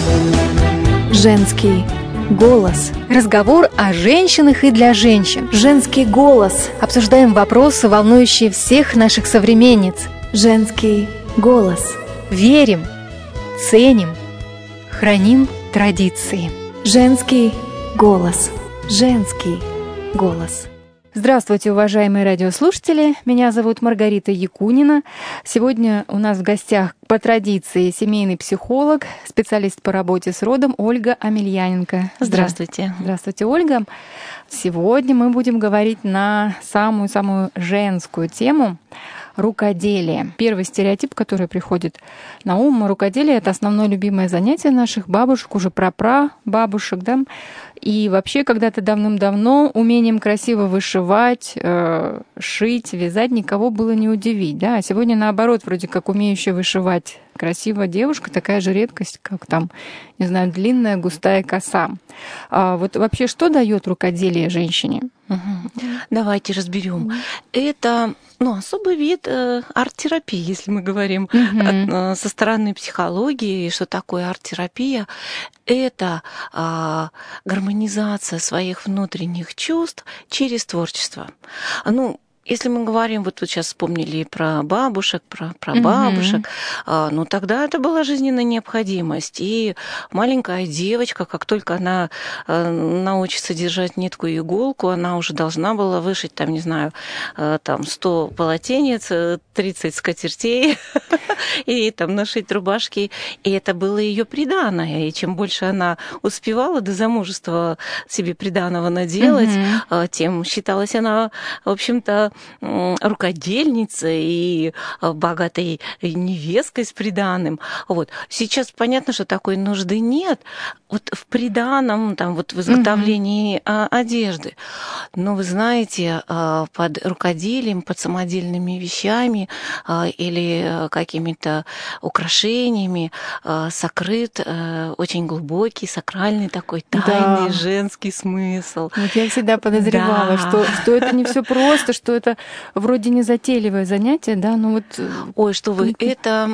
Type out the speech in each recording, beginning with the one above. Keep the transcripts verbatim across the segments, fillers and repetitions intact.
Женский голос. Разговор о женщинах и для женщин. Женский голос. Обсуждаем вопросы, волнующие всех наших современниц. Женский голос. Верим, ценим, храним традиции. Женский голос. Женский голос. Здравствуйте, уважаемые радиослушатели. Меня зовут Маргарита Якунина. Сегодня у нас в гостях по традиции семейный психолог, специалист по работе с родом Ольга Амельяненко. Здравствуйте. Здравствуйте, Ольга. Сегодня мы будем говорить на самую-самую женскую тему — рукоделие. Первый стереотип, который приходит на ум: рукоделие — это основное любимое занятие наших бабушек, уже прапрабабушек, да? И вообще когда-то давным-давно умением красиво вышивать, э, шить, вязать никого было не удивить, да? А сегодня наоборот, вроде как умеющая вышивать красивая девушка — такая же редкость, как там, не знаю, длинная густая коса. А вот вообще что дает рукоделие женщине? Угу. Давайте разберем. Это ну, особый вид э, арт-терапии, если мы говорим угу. от, э, со стороны психологии, что такое арт-терапия. Это э, гармонизация своих внутренних чувств через творчество. Ну, если мы говорим, вот вы сейчас вспомнили про бабушек, про прабабушек, mm-hmm. ну тогда это была жизненная необходимость. И маленькая девочка, как только она научится держать нитку и иголку, она уже должна была вышить, там, не знаю, там сто полотенец, тридцать скатертей и там нашить рубашки. И это было ее приданое. И чем больше она успевала до замужества себе приданого наделать, mm-hmm. тем считалась она, в общем-то, рукодельницей и богатой невесткой с приданым. Вот. Сейчас понятно, что такой нужды нет вот в приданом, там, вот в изготовлении mm-hmm. одежды. Но вы знаете, под рукоделием, под самодельными вещами или какими-то украшениями сокрыт очень глубокий, сакральный такой тайный, да. женский смысл. Вот я всегда подозревала, да. что, что это не все просто, что это вроде незатейливое занятие, да, но вот... Ой, что вы, это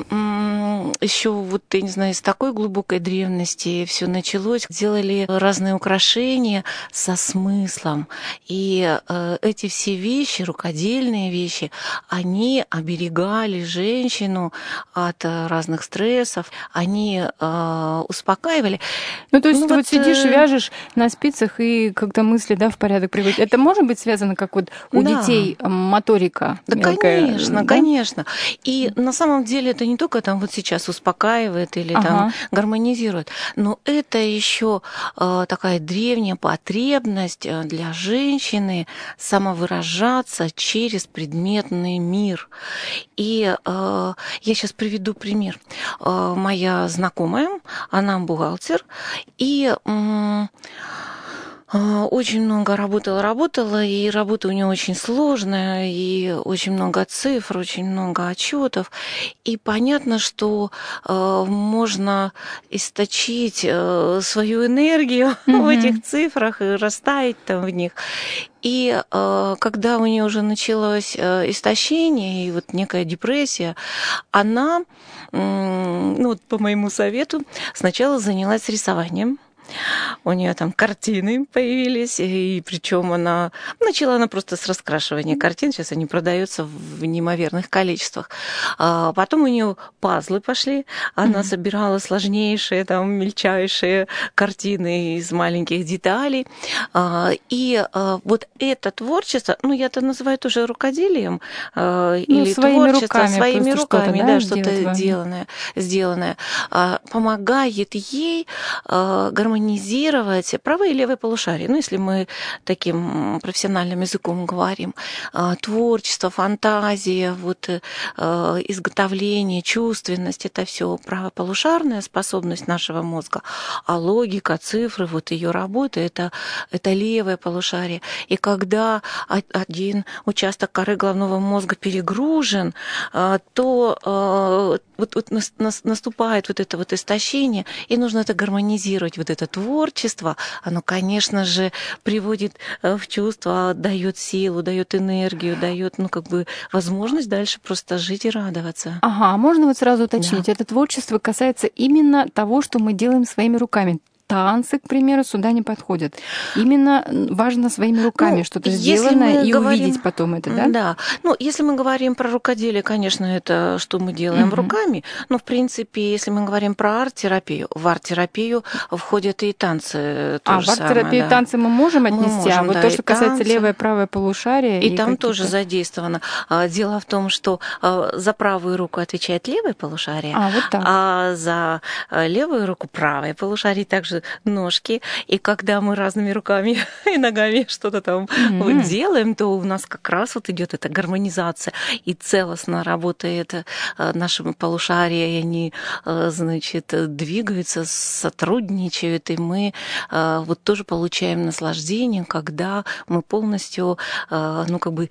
еще вот, я не знаю, с такой глубокой древности все началось. Делали разные украшения со смыслом. И э, эти все вещи, рукодельные вещи, они оберегали женщину от разных стрессов, они э, успокаивали. Ну, то есть ну, ты вот, вот сидишь, вяжешь на спицах, и как-то мысли, да, в порядок приводят. Это может быть связано, как вот у да. детей моторика? Да, мелкая, конечно, да? конечно. И на самом деле это не только там вот сейчас успокаивает или ага. там гармонизирует, но это еще э, такая древняя потребность для женщины самовыражаться через предметный мир. И э, я сейчас приведу пример. Э, моя знакомая, она бухгалтер, и э, очень много работала, работала, и работа у нее очень сложная, и очень много цифр, очень много отчетов. И понятно, что э, можно источить э, свою энергию mm-hmm. в этих цифрах и растаять там в них. И э, когда у нее уже началось э, истощение и вот некая депрессия, она, э, ну, вот по моему совету, сначала занялась рисованием. У нее там картины появились, и причем она начала она просто с раскрашивания картин. Сейчас они продаются в неимоверных количествах. А потом у нее пазлы пошли. Она mm-hmm. собирала сложнейшие, там, мельчайшие картины из маленьких деталей. И вот это творчество, ну, я это называю тоже рукоделием, ну, или своими творчество руками, своими руками, что-то, да, да, что-то сделанное, сделанное, помогает ей гармонизировать правое и левое полушарие. Ну, если мы таким профессиональным языком говорим, творчество, фантазия, вот, изготовление, чувственность — это все правополушарная способность нашего мозга, а логика, цифры, вот ее работа — это, это левое полушарие. И когда один участок коры головного мозга перегружен, то вот, вот наступает вот это вот истощение, и нужно это гармонизировать, вот это творчество, оно, конечно же, приводит в чувство, дает силу, дает энергию, дает, ну, как бы возможность дальше просто жить и радоваться. Ага, можно вот сразу уточнить, Да. это творчество касается именно того, что мы делаем своими руками. Танцы, к примеру, сюда не подходят. Именно важно своими руками Ну, что-то если сделанное мы и говорим- увидеть потом это, да? Да. Ну, если мы говорим про рукоделие, конечно, это что мы делаем Мгм. руками. Но, в принципе, если мы говорим про арт-терапию, в арт-терапию входят и танцы. То А, же в арт-терапию самое, да. танцы мы можем Мы отнести, а можем, вот да, то, и что касается танцы. левое, правое полушарие... И там тоже какие-то- задействовано. А, Дело в том, что а, за правую руку отвечает левое полушарие, А, вот так. а за а, левую руку правое полушарие, также ножки. И когда мы разными руками и ногами что-то там Мгм. вот делаем, то у нас как раз вот идет эта гармонизация, и целостно работает а, наши полушария, и они, а, значит, двигаются, сотрудничают, и мы а, вот тоже получаем наслаждение, когда мы полностью, а, ну, как бы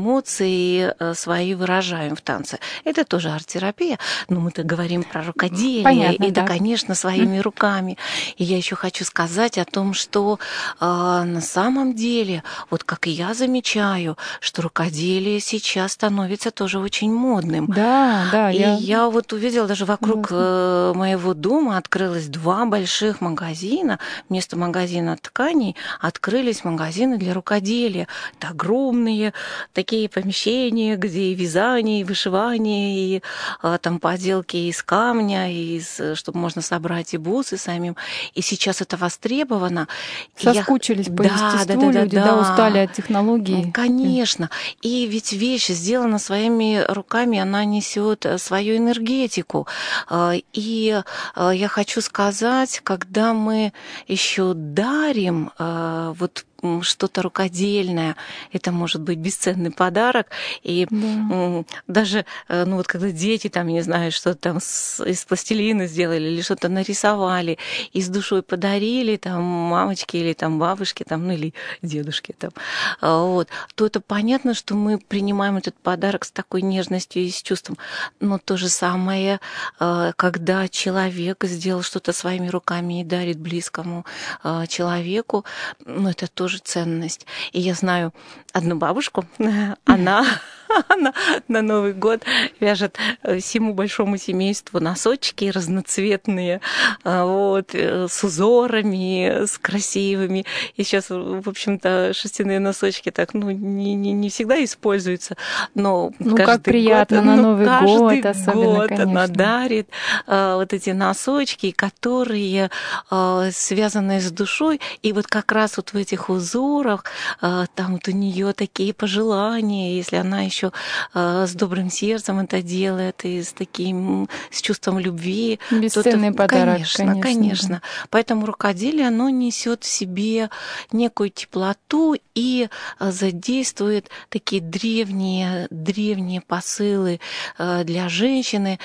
эмоции а, свои выражаем в танце. Это тоже арт-терапия, но мы-то говорим про рукоделие, Понятно, и да, да. конечно, своими руками. И я еще хочу сказать о том, что а, на самом деле, вот как и я замечаю, что рукоделие сейчас становится тоже очень модным. Да, да, И я... я вот увидела, даже вокруг согласна. э, моего дома открылось два больших магазина. Вместо магазина тканей открылись магазины для рукоделия. Это огромные такие помещения, где и вязание, и вышивание, и а, там поделки из камня, и из, чтобы можно собрать и бусы самим. И сейчас это востребовано. И я- Соскучились по Да, естеству да, да, люди, да, да, да. устали от технологий. Конечно. И ведь вещь сделана своими руками, она несет свою энергетику. А, И а, я хочу сказать, когда мы еще дарим а, вот м, что-то рукодельное, это может быть бесценный подарок. И Да. м, даже, э, ну вот когда дети там, не знаю, что-то там с- из пластилина сделали или что-то нарисовали, и с душой подарили там мамочке или там бабушке, там, ну или дедушке там, а, вот, то это понятно, что мы принимаем этот подарок с такой нежностью и с чувством. Но то же самое, э, когда человек сделал что-то своими руками и дарит близкому э, человеку, ну, это тоже ценность. И я знаю одну бабушку, она, она на Новый год вяжет э, всему большому семейству носочки разноцветные, э, вот, э, с узорами, с красивыми. И сейчас, в общем-то, шерстяные носочки так, ну, не, не, не всегда используются, но Ну, каждый как приятно год, на ну, Новый каждый год, особенно, год она конечно. дарит э, вот эти носочки, которые э, связаны с душой, и вот как раз вот в этих узорах э, там вот у нее такие пожелания, если она еще э, с добрым сердцем это делает и с таким, с чувством любви, то это- Бесценный подарок, конечно, конечно, конечно. Поэтому рукоделие, оно несет в себе некую теплоту и э, задействует такие древние, древние посылы э, для женщины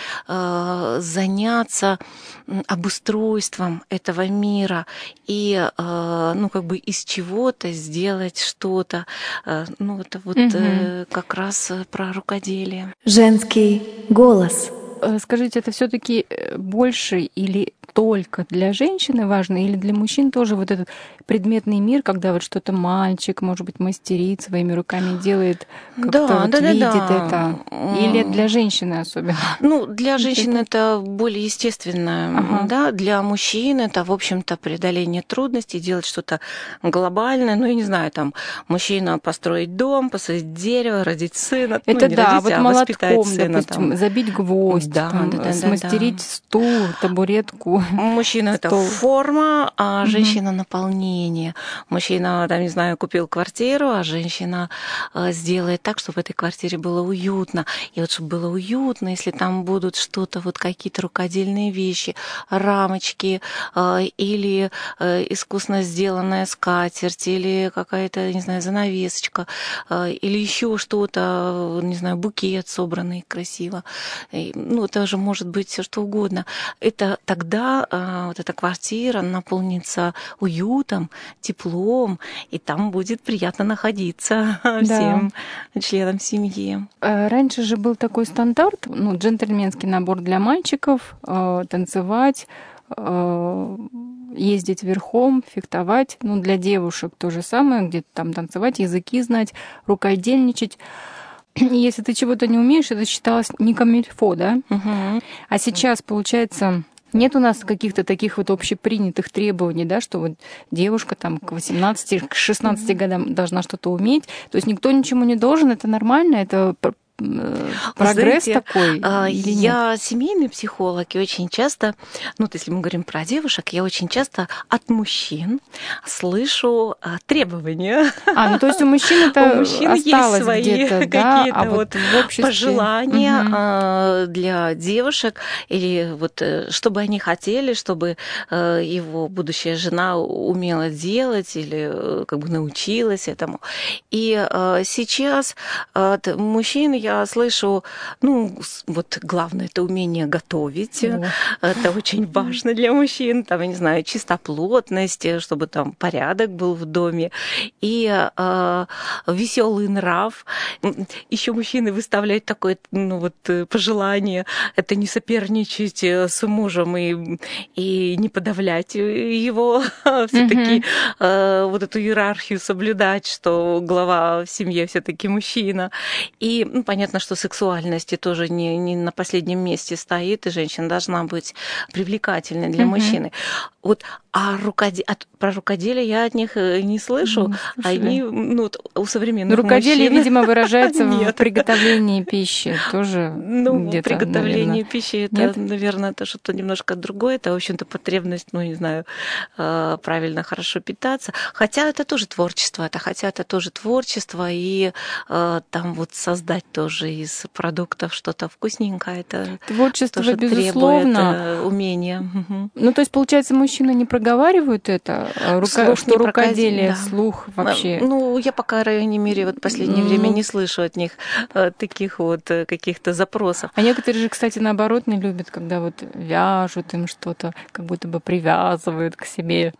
э, заняться м, обустройством этого мира и, э, ну, как бы из чего-то сделать что-то. Э, Ну, это вот Мгм. э, как раз э, про рукоделие. Женский голос. Э, Скажите, это все-таки больше или только для женщины важно, или для мужчин тоже вот этот предметный мир, когда вот что-то мальчик, может быть, мастерит своими руками, делает, как-то Да, вот да, да, видит да. это, или для женщины особенно? Ну, для Вот женщин это- это более естественно, Ага. да, для мужчин это, в общем-то, преодоление трудностей, делать что-то глобальное, ну, я не знаю, там, мужчина построить дом, посадить дерево, родить сына, ну, Это не да, родить, вот а воспитать молотком, сына, допустим, там. забить гвоздь, Да, там, да, да, да, смастерить да. стул, табуретку. Мужчина это Стол. форма, а Мгм. женщина наполнение. Мужчина, там, не знаю, купил квартиру, а женщина э, сделает так, чтобы в этой квартире было уютно. И вот чтобы было уютно, если там будут что-то, вот какие-то рукодельные вещи, рамочки э, или э, искусно сделанная скатерть, или какая-то, не знаю, занавесочка, э, или еще что-то, не знаю, букет собранный красиво. И, ну, это же может быть все что угодно. Это тогда э, вот эта квартира наполнится уютом, теплом, и там будет приятно находиться всем членам семьи. Э, Раньше же был такой стандарт, ну, джентльменский набор для мальчиков, э, танцевать, э, ездить верхом, фехтовать. Ну, для девушек то же самое, где-то там танцевать, языки знать, рукодельничать. Если ты чего-то не умеешь, это считалось не камильфо, да? Угу. А сейчас, получается, нет у нас каких-то таких вот общепринятых требований, да, что вот девушка там к восемнадцати, к шестнадцати годам должна что-то уметь. То есть никто ничему не должен, это нормально, это прогресс. Знаете, такой? Или я нет? семейный психолог, и очень часто, ну, вот если мы говорим про девушек, я очень часто от мужчин слышу требования. А, ну то есть у мужчин это у мужчин осталось есть свои где-то, да, какие-то а вот вот в обществе... пожелания угу. для девушек, или вот что бы они хотели, чтобы его будущая жена умела делать или как бы научилась этому. И сейчас от мужчин я Я слышу, ну, вот главное, это умение готовить. Да. Это очень важно для мужчин. Там, я не знаю, чистоплотность, чтобы там порядок был в доме. И э, веселый нрав. Еще мужчины выставляют такое, ну, вот, пожелание. Это не соперничать с мужем и, и не подавлять его. Все-таки э, вот эту иерархию соблюдать, что глава в семье все-таки мужчина. И, ну, понятно, что сексуальность тоже не, не на последнем месте стоит, и женщина должна быть привлекательной для mm-hmm. мужчины. Вот, а рукоде... от... про рукоделие я от них не слышу. Mm, Они, ну, вот у современных ну, рукоделие, мужчин... видимо, выражается в приготовлении пищи тоже. Ну, где-то, приготовление наверное. пищи, это, Нет? наверное, это что-то немножко другое. Это, в общем-то, потребность, ну, не знаю, правильно, хорошо питаться. Хотя это тоже творчество, это хотя это тоже творчество, и там вот создать тоже из продуктов что-то вкусненькое, это творчество, тоже безусловно, требует умения. Угу. Ну, то есть, получается, мужчины не проговаривают это, рука... что рукоделие, да. Слух вообще? Ну, я пока, по крайней мере, вот в последнее ну... время не слышу от них таких вот каких-то запросов. А некоторые же, кстати, наоборот, не любят, когда вот вяжут им что-то, как будто бы привязывают к себе.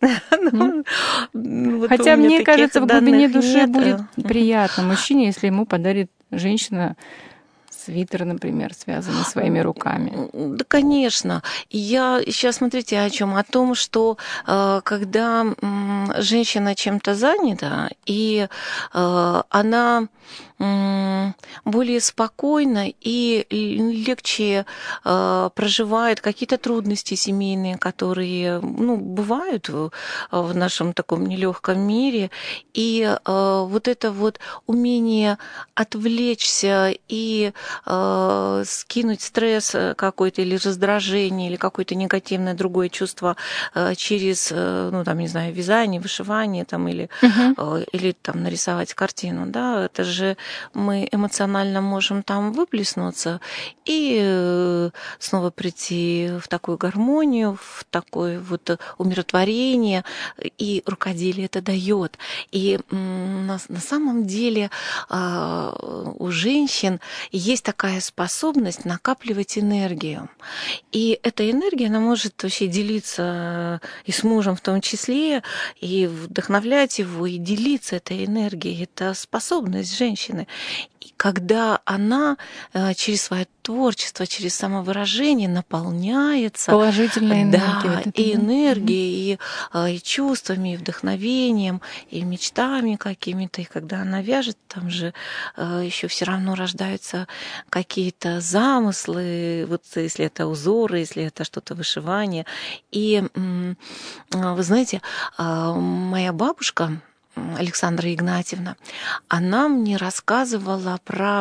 Хотя, мне кажется, в глубине души будет приятно мужчине, если ему подарит женщина свитер, например, связанный своими руками. Да, конечно. Я сейчас, смотрите, о чем? О том, что когда женщина чем-то занята, и она более спокойно и легче э, проживает какие-то трудности семейные, которые, ну, бывают в, в нашем таком нелегком мире. И э, вот это вот умение отвлечься и э, скинуть стресс какой-то или раздражение, или какое-то негативное другое чувство э, через, э, ну, там, не знаю, вязание, вышивание, там, или, uh-huh. э, или там, нарисовать картину, да, это же мы эмоционально можем там выплеснуться и снова прийти в такую гармонию, в такое вот умиротворение, и рукоделие это дает. И на, на самом деле у женщин есть такая способность накапливать энергию. И эта энергия, она может вообще делиться и с мужем в том числе, и вдохновлять его, и делиться этой энергией. Это способность женщины. И когда она через свое творчество, через самовыражение наполняется положительной энергией, да, вот и да. энергией, и, и чувствами, и вдохновением, и мечтами какими-то. И когда она вяжет, там же еще все равно рождаются какие-то замыслы, вот если это узоры, если это что-то вышивание. И вы знаете, моя бабушка Александра Игнатьевна, она мне рассказывала про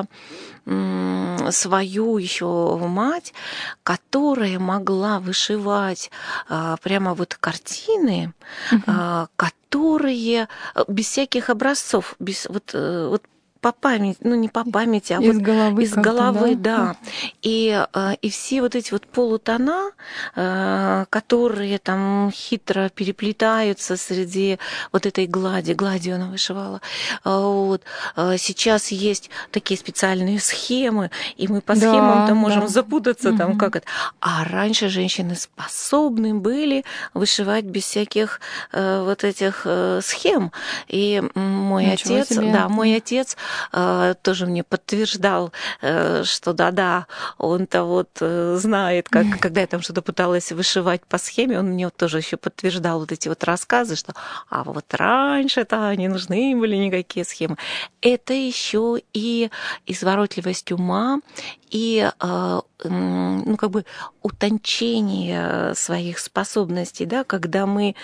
свою еще мать, которая могла вышивать прямо вот картины, uh-huh. которые без всяких образцов, без вот, вот по памяти, ну не по памяти, а из вот головы, из головы, да. да. И, и все вот эти вот полутона, которые там хитро переплетаются среди вот этой глади, гладью она вышивала. Вот. Сейчас есть такие специальные схемы, и мы по схемам-то да, можем да. запутаться, угу. там как это. А раньше женщины способны были вышивать без всяких вот этих схем. И мой Ничего отец, себе. да, мой отец тоже мне подтверждал, что да-да, он-то вот знает, как, когда я там что-то пыталась вышивать, сшивать по схеме. Он мне вот тоже еще подтверждал вот эти вот рассказы, что а вот раньше-то не нужны были никакие схемы. Это еще и изворотливость ума, и ну, как бы утончение своих способностей, да, когда мы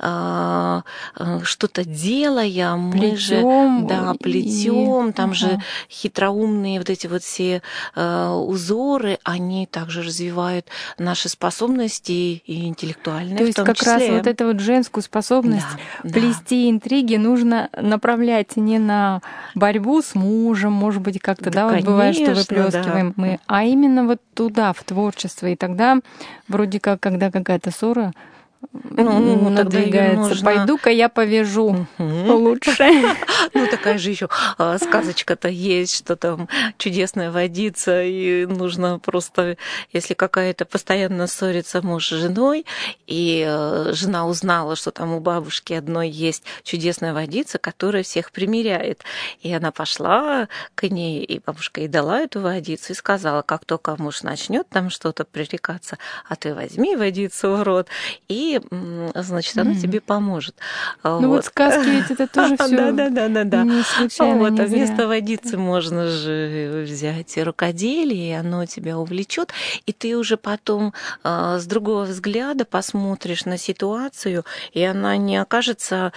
э, что-то делаем, мы же да, плетем, и... там ага. же хитроумные вот эти вот все э, узоры, они также развивают наши способности и интеллектуальные. То есть в том как числе. раз вот эту вот женскую способность да, плести да. интриги нужно направлять не на борьбу с мужем, может быть, как-то, да, да вот бывает, что выплескиваем да. мы, а именно вот туда, в творчество. И тогда вроде как, когда какая-то ссора ну, ну, надвигается, нужно... пойду-ка я повяжу угу. лучше. Ну, такая же еще сказочка-то есть, что там чудесная водица, и нужно просто, если какая-то постоянно ссорится муж с женой, и жена узнала, что там у бабушки одной есть чудесная водица, которая всех примиряет. И она пошла к ней, и бабушка ей дала эту водицу и сказала, как только муж начнет там что-то пререкаться, а ты возьми водицу в рот, и значит, она mm. тебе поможет. Ну вот, вот сказки ведь это тоже все да, да, да, да, да. не случайно, вот, не а вместо зря. водицы можно же взять рукоделие, и оно тебя увлечет, и ты уже потом э, с другого взгляда посмотришь на ситуацию, и она не окажется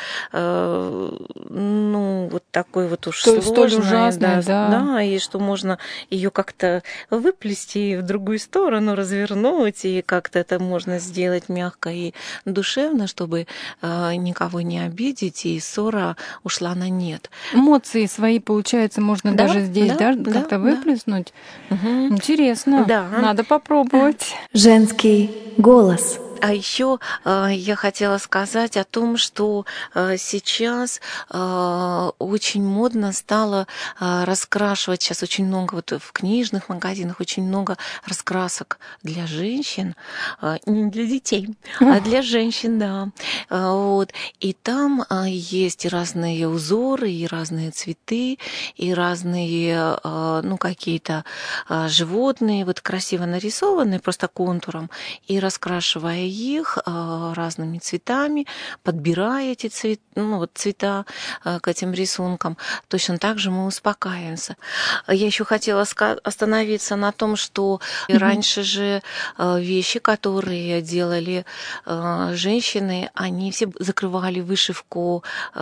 э, ну вот такой вот уж Столь, сложной, столь ужасной, да, да, да, и что можно ее как-то выплести в другую сторону, развернуть, и как-то это можно сделать мягко и душевно, чтобы э, никого не обидеть, и ссора ушла на нет. Эмоции свои, получается, можно да, даже здесь да, да, как-то да, выплеснуть. Да. Угу. Интересно. Да. Надо попробовать. Женский голос. А еще э, я хотела сказать о том, что э, сейчас э, очень модно стало э, раскрашивать, сейчас очень много вот в книжных магазинах очень много раскрасок для женщин, э, не для детей, а для женщин, да. Э, вот. И там э, есть и разные узоры, и разные цветы, и разные, э, ну, какие-то э, животные, вот красиво нарисованные, просто контуром, и раскрашивая их разными цветами, подбирая эти цвет, ну, вот цвета к этим рисункам, точно так же мы успокаиваемся. Я еще хотела остановиться на том, что mm-hmm. раньше же вещи, которые делали женщины, они все закрывали вышивку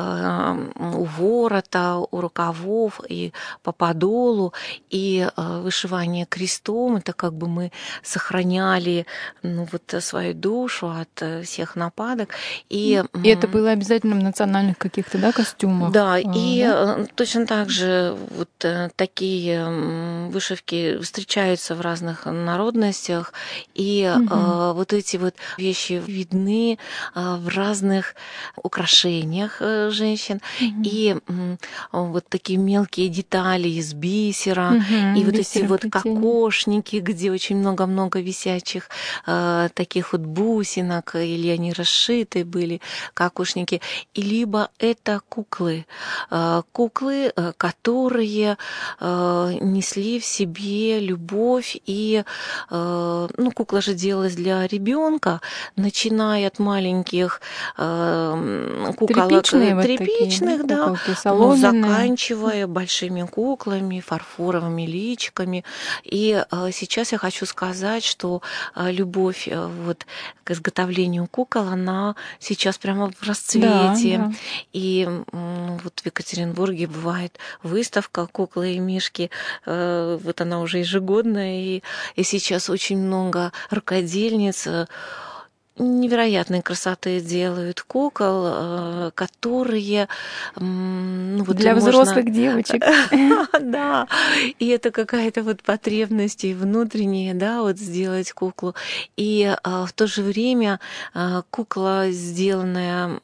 у ворота, у рукавов и по подолу, и вышивание крестом, это как бы мы сохраняли, ну, вот свою душу от всех нападок. И, и это было обязательно в национальных каких-то, да, костюмах? Да, а, и да? точно так же вот такие вышивки встречаются в разных народностях, и угу. а, вот эти вот вещи видны а, в разных украшениях женщин, угу. и а, вот такие мелкие детали из бисера, угу, и вот эти вот кокошники, где очень много-много висячих а, таких вот бусинок, или они расшиты были, кокошники, и либо это куклы, куклы, которые несли в себе любовь, и, ну, кукла же делалась для ребенка, начиная от маленьких куколок, тряпичные, тряпичных, вот да, ну, заканчивая большими куклами, фарфоровыми личиками. И сейчас я хочу сказать, что любовь вот к изготовлению кукол, она сейчас прямо в расцвете. Да, да. И ну, вот в Екатеринбурге бывает выставка «Куклы и мишки». Вот она уже ежегодная, и, и сейчас очень много рукодельниц невероятной красоты делают кукол, которые... Ну, вот для можно... взрослых девочек. Да, и это какая-то вот потребность и внутренняя, да, вот сделать куклу. И в то же время кукла, сделанная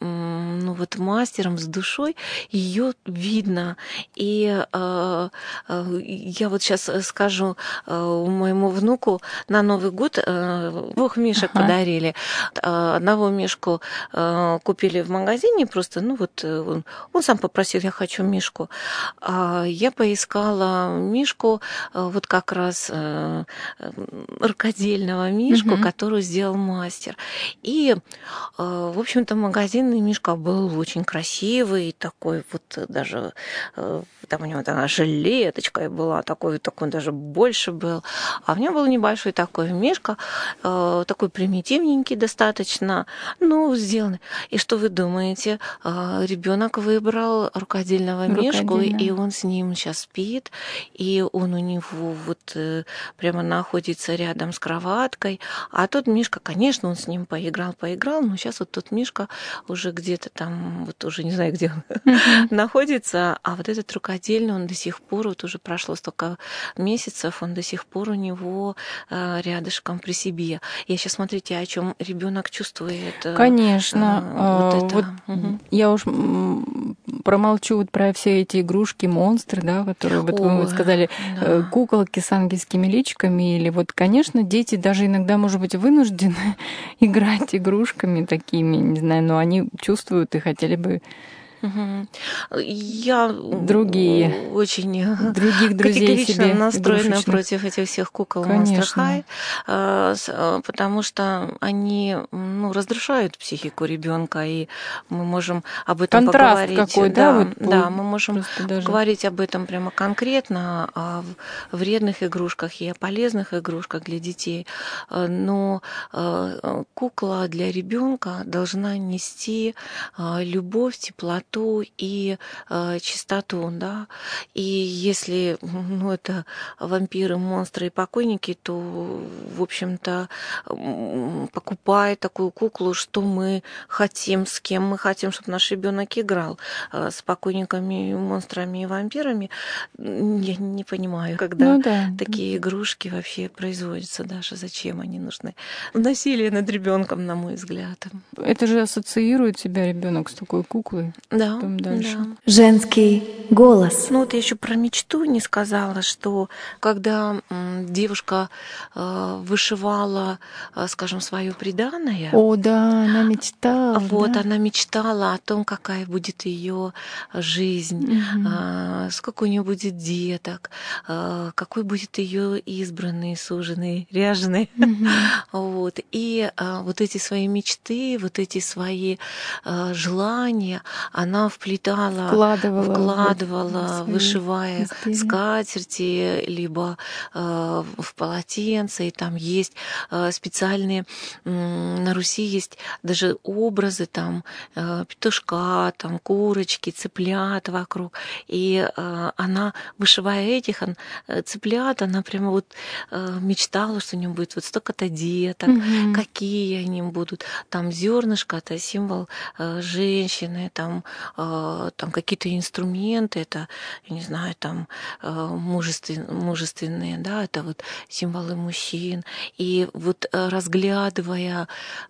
ну вот мастером, с душой, ее видно. И э, э, я вот сейчас скажу э, моему внуку, на Новый год э, двух мишек ага. подарили. Одного мишку э, купили в магазине просто, ну вот он, он сам попросил, я хочу мишку. А я поискала мишку, э, вот как раз э, рукодельного мишку, угу. которую сделал мастер. И, в общем-то, магазинный мишка был очень красивый, такой вот даже, там у него такая жилеточка была, такой, такой даже больше был. А у меня был небольшой такой мишка, такой примитивненький достаточно, ну, сделанный. И что вы думаете? Ребенок выбрал рукодельного мишку, и он с ним сейчас спит, и он у него вот прямо находится рядом с кроваткой. А тот мишка, конечно, он с ним поиграл, поиграл, но сейчас вот тот мишка уже где-то там, вот уже не знаю, где он uh-huh. находится, а вот этот рукодельный, он до сих пор, вот уже прошло столько месяцев, он до сих пор у него э, рядышком при себе. Я сейчас, смотрите, о чем ребенок чувствует. Конечно. Э, вот это. Вот uh-huh. Я уж промолчу вот про все эти игрушки, монстры, да, которые, вот вы сказали, да. куколки с ангельскими личиками, или вот, конечно, дети даже иногда, может быть, вынуждены играть игрушками такими, не знаю, но они чувствуют и хотели бы Я другие очень других друзей категорично себе настроена против этих всех кукол Monster High, потому что они, ну, разрушают психику ребенка, и мы можем об этом контраст поговорить. Какой, да, да, вот да, мы можем говорить об этом прямо конкретно, о вредных игрушках и о полезных игрушках для детей. Но кукла для ребенка должна нести любовь, теплоту и э, чистоту, да. И если, ну, это вампиры, монстры и покойники, то, в общем-то, покупая такую куклу, что мы хотим, с кем мы хотим, чтобы наш ребенок играл, э, с покойниками, монстрами и вампирами, я не понимаю, когда ну, да. такие игрушки вообще производятся, даже зачем они нужны. Насилие над ребенком, на мой взгляд. Это же ассоциирует себя ребенок с такой куклой. Да, дальше. да. Женский голос. Ну вот я еще про мечту не сказала, что когда девушка вышивала, скажем, свое приданое. О, да, она мечтала. Вот, да? она мечтала о том, какая будет ее жизнь, угу. сколько у нее будет деток, какой будет ее избранный, суженый, ряженый. Угу. Вот. И вот эти свои мечты, вот эти свои желания, она вплетала, вкладывала, вкладывала вышивая изделия. Скатерти, либо э, в полотенце, и там есть э, специальные, э, на Руси есть даже образы, там, э, петушка, там, курочки, цыплят вокруг, и э, она, вышивая этих он, цыплят, она прямо вот э, мечтала, что у нее будет вот столько-то деток, угу. какие они будут, там зернышко, это символ э, женщины, там там какие-то инструменты, это, я не знаю, там мужественные, мужественные, да, это вот символы мужчин. И вот разглядывая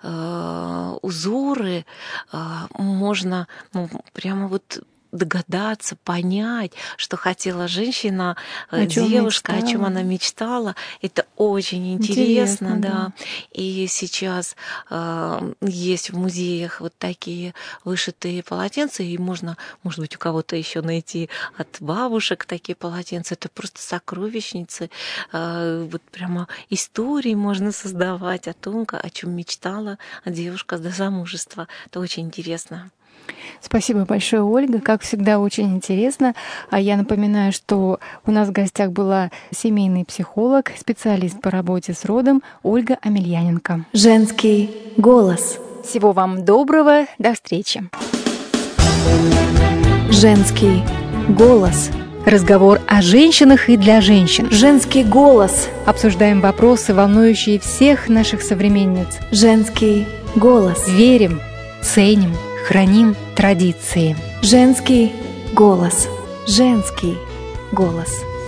узоры, можно, ну, прямо вот догадаться, понять, что хотела женщина, о девушка, о чем она мечтала. Это очень интересно, интересно да. да. И сейчас э, есть в музеях вот такие вышитые полотенца, и можно, может быть, у кого-то еще найти от бабушек такие полотенца. Это просто сокровищницы. Э, вот прямо истории можно создавать о том, о чем мечтала девушка до замужества. Это очень интересно. Спасибо большое, Ольга. Как всегда, очень интересно. А я напоминаю, что у нас в гостях была семейный психолог, специалист по работе с родом Ольга Амельяненко. Женский голос. Всего вам доброго. До встречи. Женский голос. Разговор о женщинах и для женщин. Женский голос. Обсуждаем вопросы, волнующие всех наших современниц. Женский голос. Верим, ценим, храним традиции. Женский голос. Женский голос.